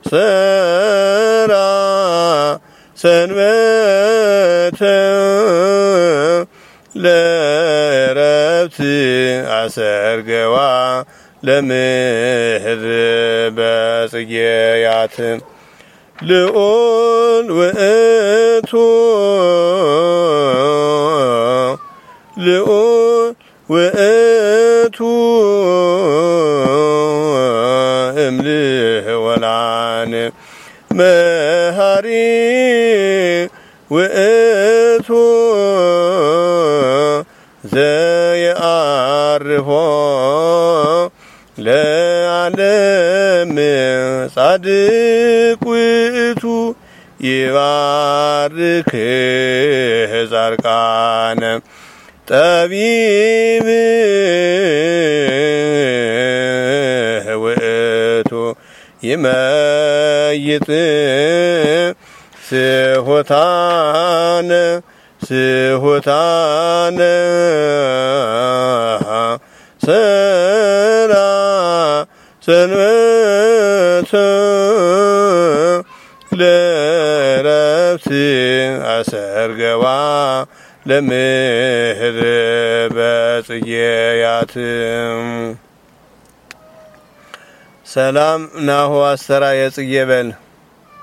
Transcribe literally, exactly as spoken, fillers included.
ሰራ ሰንበተ ለረብት አሰርገዋ ለምህር በጽጌያት ልዑል ውእቱ ልዑል ውእቱ እምልወላን መሃሪ ውእቱ ዘየአርሆ ለዓለም ጻድቅ ውእቱ ይባርክህ ጻድቃነ ጠቢብ ውእቱ ይመይጥ ስሑታነ ስሑታነ ሰራ ሰንበተ ለረብት አሰርገዋ ለምህር በጽጌያት ሰላም ናሁ አሰራ የጽጌ በል